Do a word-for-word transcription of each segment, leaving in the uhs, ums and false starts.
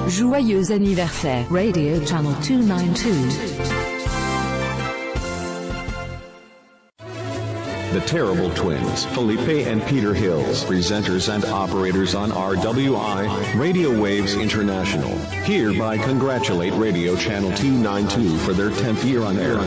Joyeux anniversaire, Radio Channel two ninety-two. The Terrible Twins, Felipe and Peter Hills, presenters and operators on R W I, Radio Waves International, hereby congratulate Radio Channel two ninety-two for their tenth year on air.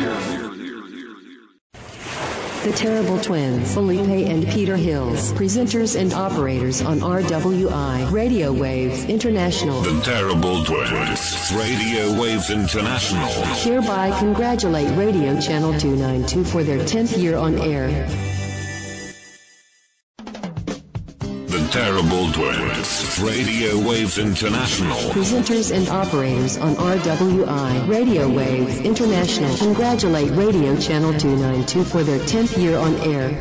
The Terrible Twins, Felipe and Peter Hills, presenters and operators on R W I, Radio Waves International. The Terrible Twins, Radio Waves International, hereby congratulate Radio Channel two ninety-two for their tenth year on air. The Terrible Twins, Radio Waves International, presenters and operators on R W I, Radio Waves International, congratulate Radio Channel two ninety-two for their tenth year on air.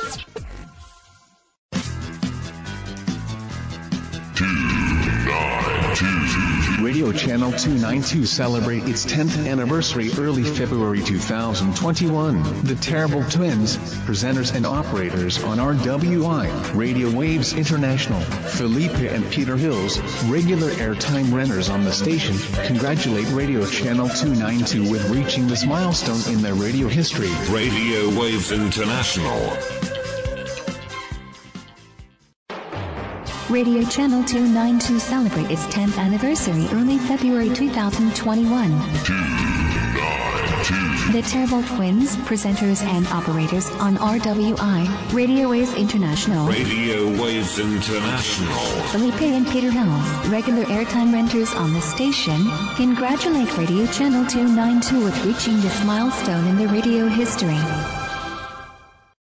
Radio Channel two ninety-two celebrate its tenth anniversary early February two thousand twenty-one. The Terrible Twins, presenters and operators on R W I, Radio Waves International, Felipe and Peter Hills, regular airtime renters on the station, congratulate Radio Channel two ninety-two with reaching this milestone in their radio history. Radio Waves International. Radio Channel two ninety-two celebrate its tenth anniversary early February two thousand twenty-one. The Terrible Twins, presenters and operators on R W I, Radio Waves International. Radio Waves International. Felipe and Peter Hills, regular airtime renters on the station, congratulate Radio Channel two ninety-two with reaching this milestone in their radio history.